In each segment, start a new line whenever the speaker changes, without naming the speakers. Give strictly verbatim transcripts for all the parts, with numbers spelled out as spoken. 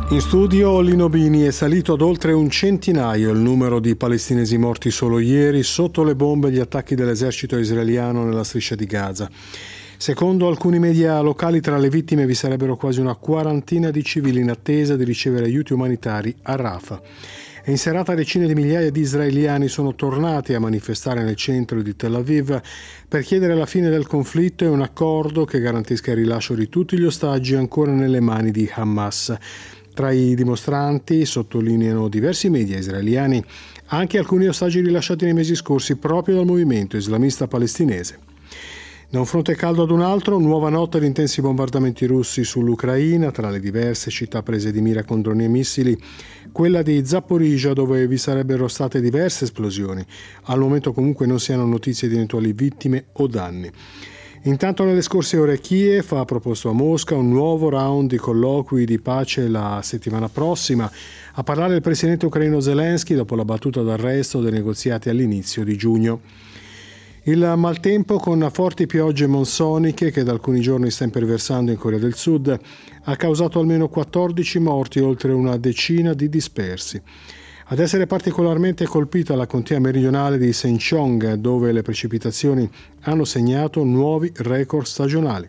In studio Lino Bini. È salito ad oltre un centinaio il numero di palestinesi morti solo ieri sotto le bombe e gli attacchi dell'esercito israeliano nella striscia di Gaza. Secondo alcuni media locali, tra le vittime vi sarebbero quasi una quarantina di civili in attesa di ricevere aiuti umanitari a Rafah. E in serata decine di migliaia di israeliani sono tornati a manifestare nel centro di Tel Aviv per chiedere la fine del conflitto e un accordo che garantisca il rilascio di tutti gli ostaggi ancora nelle mani di Hamas. Tra i dimostranti, sottolineano diversi media israeliani, anche alcuni ostaggi rilasciati nei mesi scorsi proprio dal movimento islamista palestinese. Da un fronte caldo ad un altro, nuova notte di intensi bombardamenti russi sull'Ucraina, tra le diverse città prese di mira con droni e missili, quella di Zaporizhzhia, dove vi sarebbero state diverse esplosioni. Al momento comunque non si hanno notizie di eventuali vittime o danni. Intanto nelle scorse ore Kiev ha proposto a Mosca un nuovo round di colloqui di pace la settimana prossima. A parlare il presidente ucraino Zelensky dopo la battuta d'arresto dei negoziati all'inizio di giugno. Il maltempo con forti piogge monsoniche che da alcuni giorni sta imperversando in Corea del Sud ha causato almeno quattordici morti e oltre una decina di dispersi. Ad essere particolarmente colpita la contea meridionale di Sencheong, dove le precipitazioni hanno segnato nuovi record stagionali.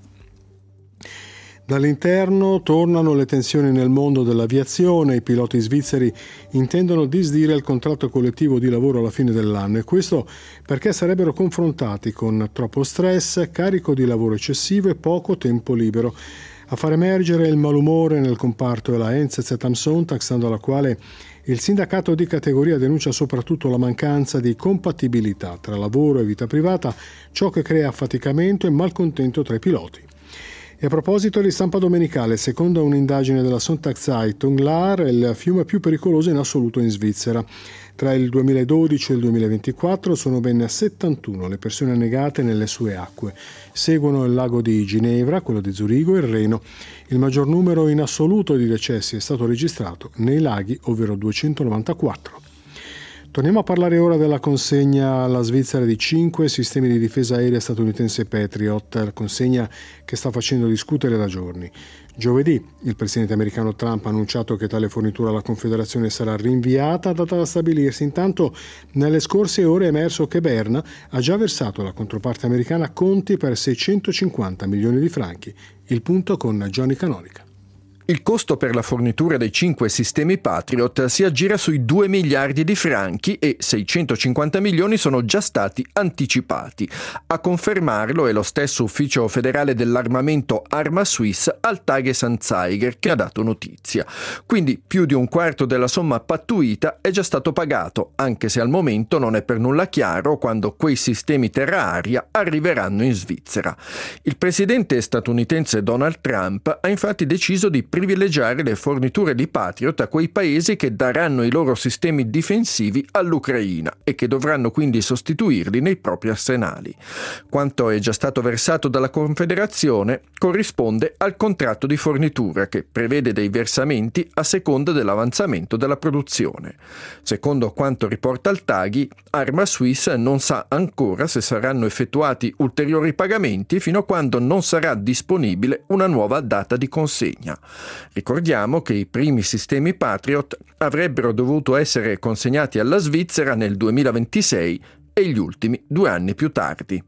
Dall'interno tornano le tensioni nel mondo dell'aviazione. I piloti svizzeri intendono disdire il contratto collettivo di lavoro alla fine dell'anno, e questo perché sarebbero confrontati con troppo stress, carico di lavoro eccessivo e poco tempo libero. A far emergere il malumore nel comparto è la N Z Z am Sonntag, stando alla quale il sindacato di categoria denuncia soprattutto la mancanza di compatibilità tra lavoro e vita privata, ciò che crea affaticamento e malcontento tra i piloti. E a proposito di stampa domenicale, secondo un'indagine della Sonntagszeitung, l'Aar è il fiume più pericoloso in assoluto in Svizzera. Tra il duemiladodici e il duemilaventiquattro sono ben settantuno le persone annegate nelle sue acque. Seguono il lago di Ginevra, quello di Zurigo e il Reno. Il maggior numero in assoluto di decessi è stato registrato nei laghi, ovvero duecentonovantaquattro. Torniamo a parlare ora della consegna alla Svizzera di cinque sistemi di difesa aerea statunitense Patriot, la consegna che sta facendo discutere da giorni. Giovedì il presidente americano Trump ha annunciato che tale fornitura alla Confederazione sarà rinviata, data da stabilirsi. Intanto nelle scorse ore è emerso che Berna ha già versato alla controparte americana conti per seicentocinquanta milioni di franchi. Il punto con Johnny Canonica.
Il costo per la fornitura dei cinque sistemi Patriot si aggira sui due miliardi di franchi e seicentocinquanta milioni sono già stati anticipati. A confermarlo è lo stesso ufficio federale dell'armamento Arma Suisse al Tages-Anzeiger, che ha dato notizia. Quindi più di un quarto della somma pattuita è già stato pagato, anche se al momento non è per nulla chiaro quando quei sistemi terra-aria arriveranno in Svizzera. Il presidente statunitense Donald Trump ha infatti deciso di privilegiare le forniture di Patriot a quei paesi che daranno i loro sistemi difensivi all'Ucraina e che dovranno quindi sostituirli nei propri arsenali. Quanto è già stato versato dalla Confederazione corrisponde al contratto di fornitura, che prevede dei versamenti a seconda dell'avanzamento della produzione. Secondo quanto riporta il Taghi, Arma Suisse non sa ancora se saranno effettuati ulteriori pagamenti fino a quando non sarà disponibile una nuova data di consegna. Ricordiamo che i primi sistemi Patriot avrebbero dovuto essere consegnati alla Svizzera nel duemilaventisei e gli ultimi due anni più tardi.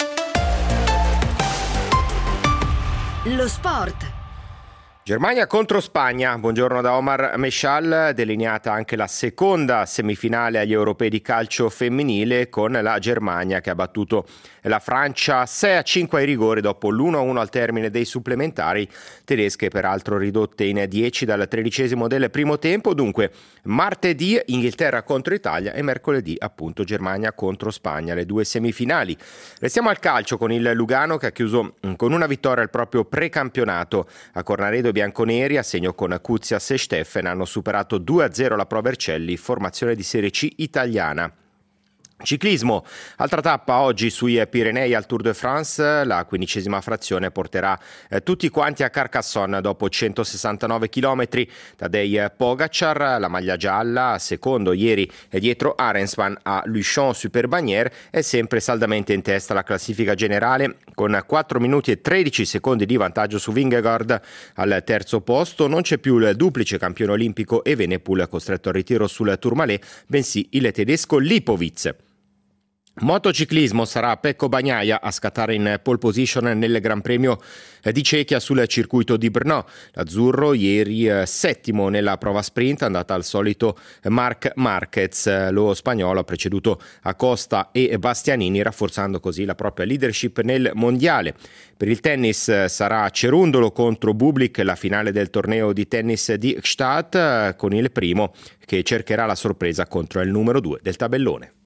Lo sport.
Germania contro Spagna, buongiorno da Omar Meshal, delineata anche la seconda semifinale agli europei di calcio femminile con la Germania che ha battuto la Francia sei a cinque ai rigori dopo l'uno a uno al termine dei supplementari, tedesche peraltro ridotte in dieci dal tredicesimo del primo tempo. Dunque martedì Inghilterra contro Italia e mercoledì appunto Germania contro Spagna, le due semifinali. Restiamo al calcio con il Lugano che ha chiuso con una vittoria il proprio precampionato. A Cornaredo bianconeri, a segno con Kuzias e Steffen, hanno superato due a zero la Pro Vercelli, formazione di Serie C italiana. Ciclismo, altra tappa oggi sui Pirenei al Tour de France, la quindicesima frazione porterà eh, tutti quanti a Carcassonne dopo centosessantanove chilometri. Tadej Pogacar, la maglia gialla, secondo ieri dietro Arensman a Luchon-sur-Bagnères, è sempre saldamente in testa alla classifica generale con quattro minuti e tredici secondi di vantaggio su Vingegaard. Al terzo posto non c'è più il duplice campione olimpico Evenepoel costretto al ritiro sul Tourmalet, bensì il tedesco Lipovic. Motociclismo, sarà Pecco Bagnaia a scattare in pole position nel Gran Premio di Cechia sul circuito di Brno. L'azzurro ieri eh, settimo nella prova sprint, andata al solito Marc Marquez. Lo spagnolo ha preceduto Acosta e Bastianini, rafforzando così la propria leadership nel mondiale. Per il tennis sarà Cerundolo contro Bublik, la finale del torneo di tennis di Gstaad, con il primo che cercherà la sorpresa contro il numero due del tabellone.